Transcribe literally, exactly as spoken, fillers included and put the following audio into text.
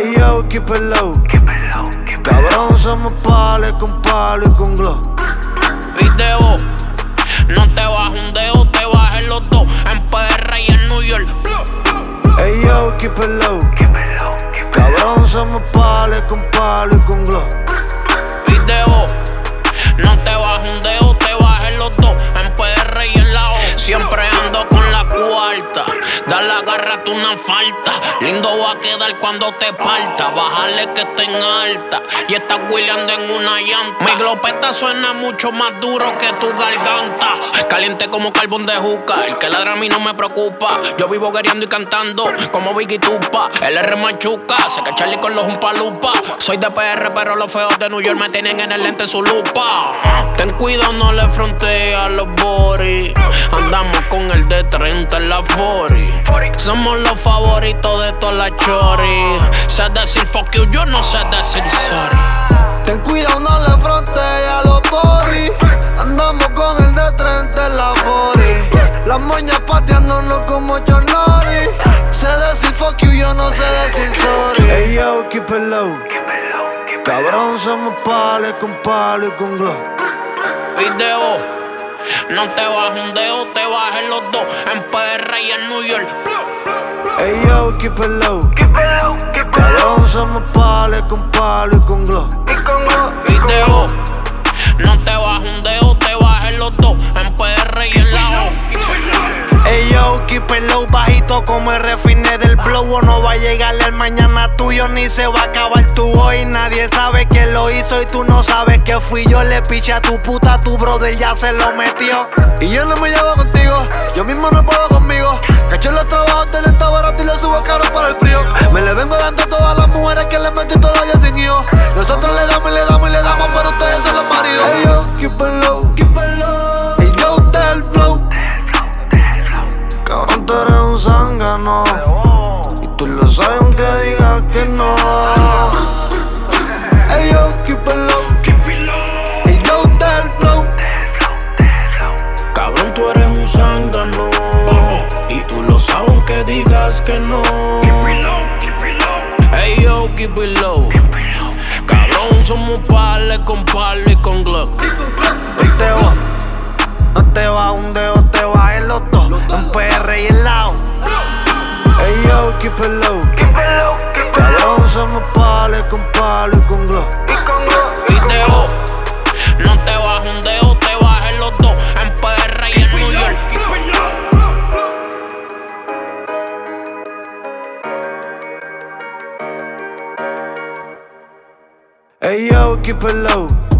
Ey yo, keep it low. Cabrón, somos pales con palo y con glow. Video, no te bajes un dedo, te bajes los dos. En P R y en New York. Ey yo, keep it low. Cabrón, somos pales con palo y con glow. Video, no te bajes un dedo, te bajes los dos. En P R y en la O. Siempre ando con la cuarta. Dale, agárrate una falta. Lindo va a quedar cuando te parta. Bájale que esté en alta. Y estás wheeleando en una llanta. Mi glopeta suena mucho más duro que tu garganta. Caliente como carbón de juca. El que ladra a mí no me preocupa. Yo vivo guerreando y cantando como Biggie Tupa. El R machuca. Sé que Charlie con los Umpalupa. Soy de P R pero los feos de New York me tienen en el lente su lupa. Ten cuidado, no le frontees a los boris. Andamos con el D treinta en la forty. Somos los favoritos de todas las choris. Sé decir fuck you, yo no sé decir sorry. Ten cuidado, no le frontees a los boris. Andamos con el D treinta en la forty. Las moñas pateándonos como Chornori. Sé decir fuck you, yo no sé decir sorry. Ey yo, keep it low. Cabrón, somos pales con palo y con glow. Video, no te bajes un dedo, te bajes los dos. En P R y en New York. Ey yo, keep it low. Cabrón, somos pales con palo y con glow. Video, no te bajes un dedo, te bajes los dos. En P R y en la O. Ey yo, keep it low, bajito como el refine del blow. O no va a llegar el mañana tuyo, ni se va a acabar tu hoy. Nadie sabe quién lo hizo y tú no sabes que fui yo. Le piché a tu puta, tu brother ya se lo metió. Y yo no me llevo contigo, yo mismo no puedo conmigo. Caché los trabajos del está barato y lo subo caro para el frío. Me le vengo dando a todas las mujeres que le metí todavía sin hijos. Nosotros le damos y le damos y le damos, pero ustedes son los maridos. Ey yo, keep it low, keep it low. Ey yo, del flow. Cabrón, tú eres un zángano y tú lo sabes aunque digas que no. Ey yo, keep it low. Ey yo, del flow. Cabrón, tú eres un zángano y tú lo sabes aunque digas que no. Ey yo, keep it low. Cabrón, somos pales con palo y con glock. Hoy te va, no te va un dedo, te va en los dos. En P R y en la O. Ey yo, keep it low. Cabrón, somos pales con palo y con glow. Video, no te bajes un dedo, te bajes los dos. En P R y en New York. Ey yo, keep it low.